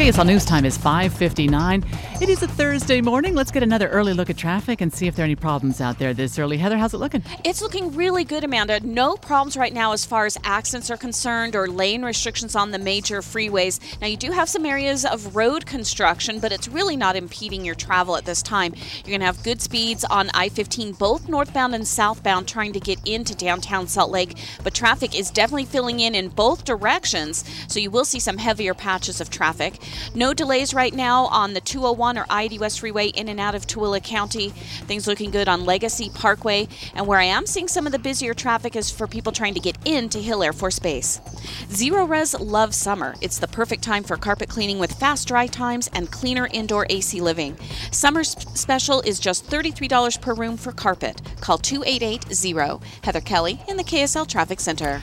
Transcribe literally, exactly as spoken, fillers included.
K S L News time is five fifty-nine. It is a Thursday morning. Let's get another early look at traffic and see if there are any problems out there this early. Heather, how's it looking? It's looking really good, Amanda. No problems right now as far as accidents are concerned or lane restrictions on the major freeways. Now, you do have some areas of road construction, but it's really not impeding your travel at this time. You're going to have good speeds on I fifteen, both northbound and southbound, trying to get into downtown Salt Lake. But traffic is definitely filling in in both directions, so you will see some heavier patches of traffic. No delays right now on the two oh one or I eighty West Freeway in and out of Tooele County. Things looking good on Legacy Parkway. And where I am seeing some of the busier traffic is for people trying to get into Hill Air Force Base. Zero Res loves summer. It's the perfect time for carpet cleaning with fast dry times and cleaner indoor A C living. Summer sp- special is just thirty-three dollars per room for carpet. Call two eight eight zero. Heather Kelly in the K S L Traffic Center.